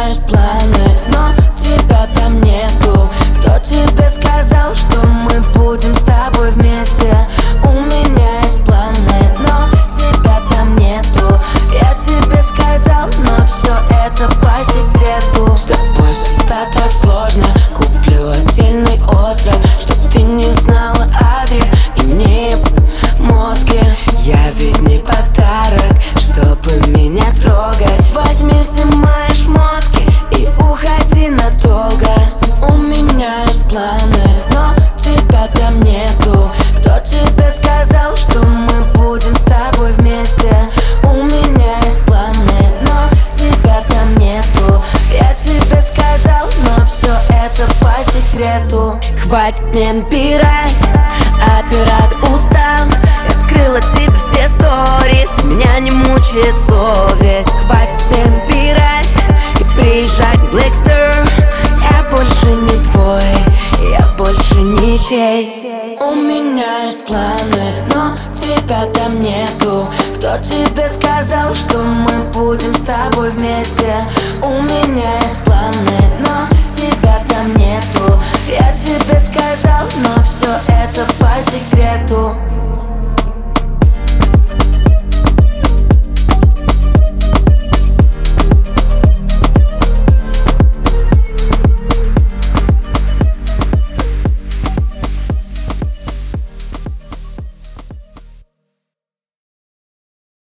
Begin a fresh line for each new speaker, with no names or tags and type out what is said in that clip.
есть планы, но тебя там нету. Кто тебе сказал, что мы будем с тобой вместе? У меня есть планы, но тебя там нету. Я тебе сказал, но все это по секрету. С тобой всегда так сложно. Куплю отдельный остров, чтоб ты не знала адрес и не мозги. Я ведь не подарок, чтобы меня трогать. Возьми все мои шмотки и уходи надолго. У меня есть планы, но тебя там нету. Кто тебе сказал, что мы будем с тобой вместе? У меня есть планы, но тебя там нету. Я тебе сказал, но все это по секрету. Хватит мне набирать, оператор устал. Я скрыла тебе все сторис, меня не мучает совесть. Хватит мне набирать и приезжать в Blackster. Я больше не твой, я больше ничей. У меня есть планы, но тебя там нету. Кто тебе сказал, что мы будем с тобой вместе?